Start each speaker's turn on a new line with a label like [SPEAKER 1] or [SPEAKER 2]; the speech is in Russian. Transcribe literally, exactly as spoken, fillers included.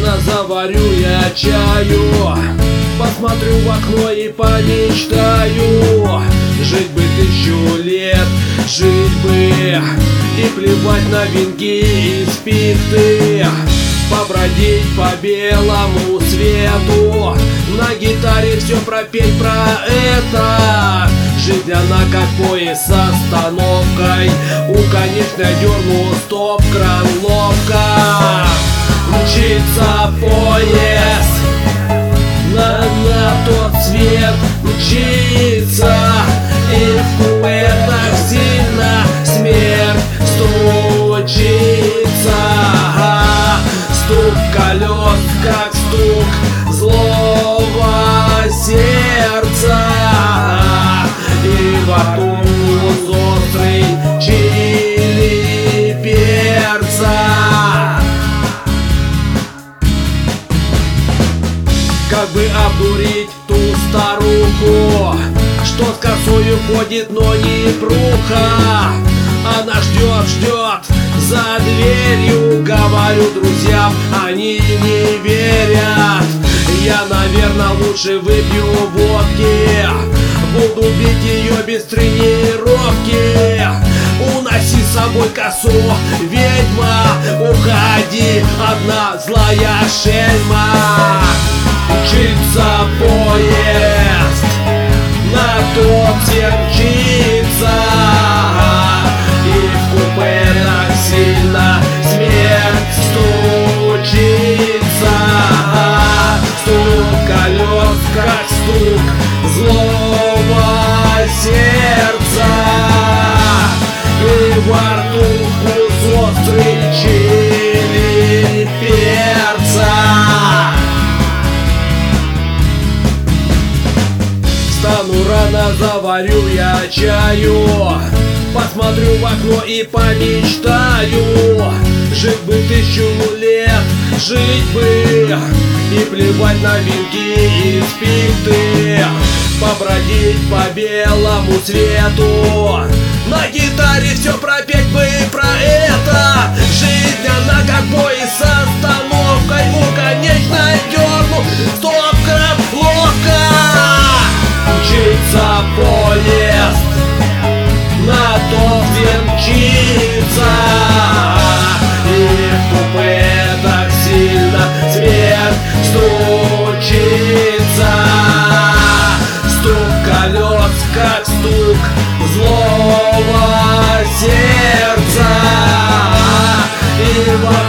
[SPEAKER 1] рано заварю я чаю, посмотрю в окно и помечтаю. Жить бы тысячу лет, жить бы, и плевать на венки и спирты. Побродить по белому свету, на гитаре все пропеть про это. Жизнь она как поезд с остановкой, у конечной дерну стоп-кран ловко. Мчится поезд на, на тот свет, мчится, и в купе так сильно смерть стучится. Стук колес, как стук злого сердца, и во рту острый чили перца. Как бы обдурить ту старуху, что с косою ходит, но не пруха. Она ждет, ждет за дверью. Говорю друзьям, они не верят. Я, наверное, лучше выпью водки, буду бить ее без тренировки. Уноси с собой косу, ведьма, уходи, одна злая шельма. Мчится поезд, на тот свет мчится, и в купе так сильно смерть стучится. Стук колес, как стук злого сердца, и во рту вкус острый чили перца. Встану рано, заварю я чаю, посмотрю в окно и помечтаю. Жить бы тысячу лет, жить бы, и плевать на венки и спирты. Побродить по белому свету, на гитаре все пропеть бы про это. Жизнь она как поезд с остановкой, у конечной дерну стоп-кран ловко. Мчится поезд, на тот свет мчится, и в купе так сильно смерть стучится. Стук колес, как стук злого сердца, и во